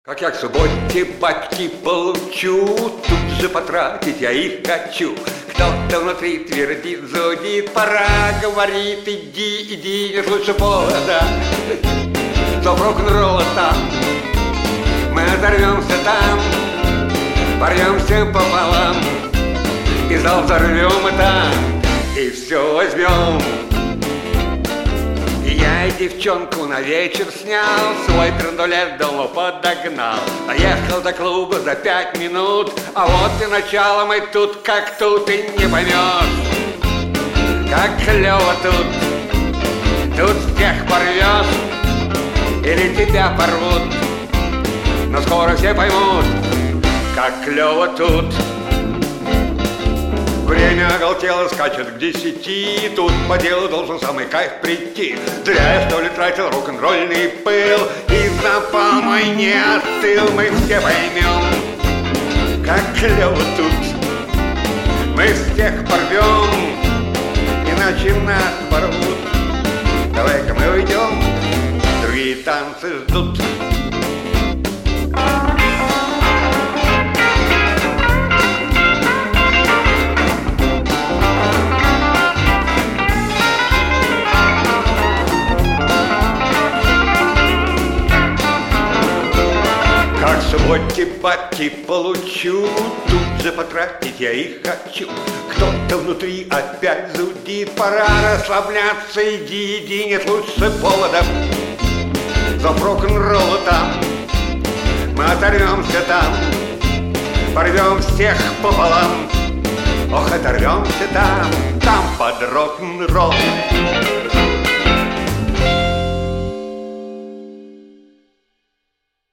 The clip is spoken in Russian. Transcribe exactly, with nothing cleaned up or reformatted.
Как я к субботе бабки получу, тут же потратить я их хочу. Кто-то внутри твердит, зудит, пора, говорит, иди, иди, нет лучше повода. Зов рок-н-ролла там, мы оторвемся там, порвемся пополам, и зал взорвем и там, и все возьмем. Я девчонку на вечер снял, свой трандулет давно подогнал. Доехал до клуба за пять минут, а вот и начало мы тут как тут, и не поймешь, как клево тут. Тут всех порвешь, или тебя порвут, но скоро все поймут, как клево тут. Время оголтело, скачет к десяти, тут по делу должен самый кайф прийти. Зря я, что ли, тратил рок-н-ролльный пыл, и запал мой не остыл. Мы все поймем, как клево тут. Мы всех порвем, иначе нас порвут. Давай-ка мы уйдем, другие танцы ждут. Как в субботе бабки получу, тут же потратить я их хочу. Кто-то внутри опять зудит, пора расслабляться, иди, иди, нет лучше повода. Зов рок-н-ролла там, мы оторвемся там, порвем всех пополам. Ох, оторвемся там, там под рок-н-ролл.